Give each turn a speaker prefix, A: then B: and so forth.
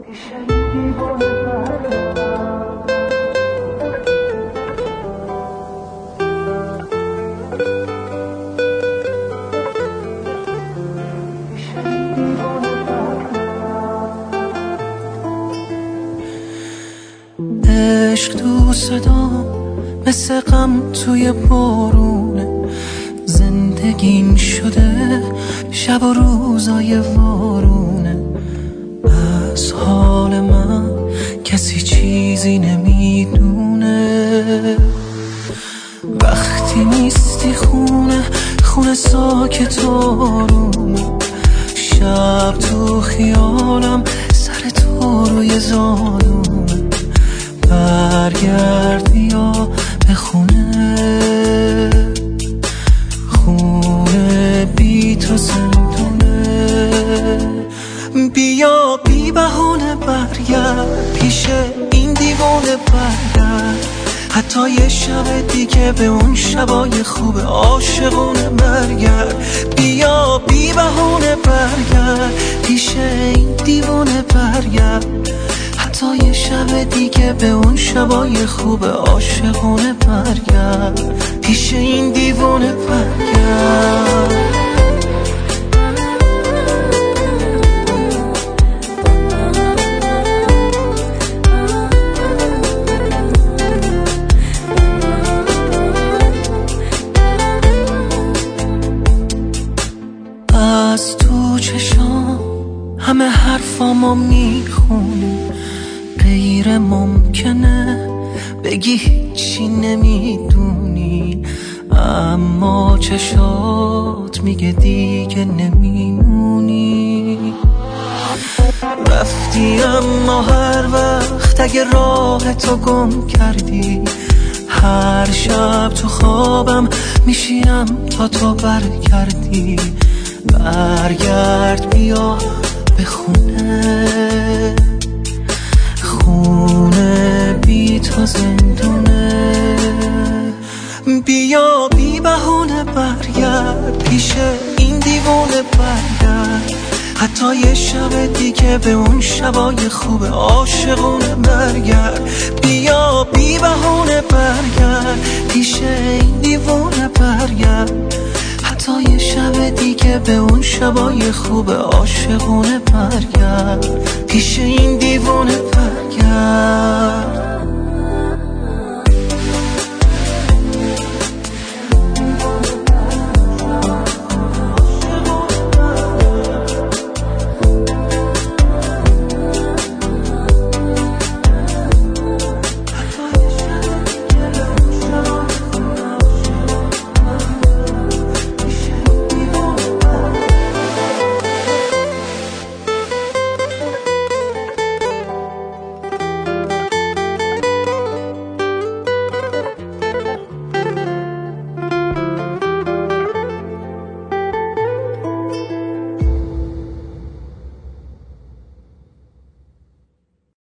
A: عشق تو صدام مثل غم توی بارونه، زندگیم شده شب و روزای وارونه. از حال من کسی چیزی نمیدونه، وقتی نیستی خونه ساکت آرومه. شب تو خیالم سر تو روی زانومه، برگرد بیا به خونه بی تو زندونه. بیا بی بهونه برگرد پیش این دیوانه برگرد، حتی یه شب دیگه به اون شبای خوب عاشقونه برگرد. بیا بی بهونه برگرد پیش این دیوانه برگرد، حتی یه شب دیگه به اون شبای خوب عاشقونه برگرد، پیش این دیوانه برگرد. از تو چشام همه حرفامو میخونی، غیر ممکنه بگی هیچی نمیدونی، اما چشات میگه دیگه نمیمونی. رفتی اما هر وقت اگه راه تو گم کردی، هر شب تو خوابم میشینم تا تو برگردی. برگرد بیا به خونه بی تو زندونه. بیا بی بهونه برگرد پیش این دیوانه برگرد، حتی یه شب دیگه به اون شبای خوب عاشقونه برگرد. بیا بی بهونه برگرد پیش این دیوانه برگرد، حتی یه شب دیگه به اون شبای خوب عاشقونه برگرد، پیش این دیوانه برگرد.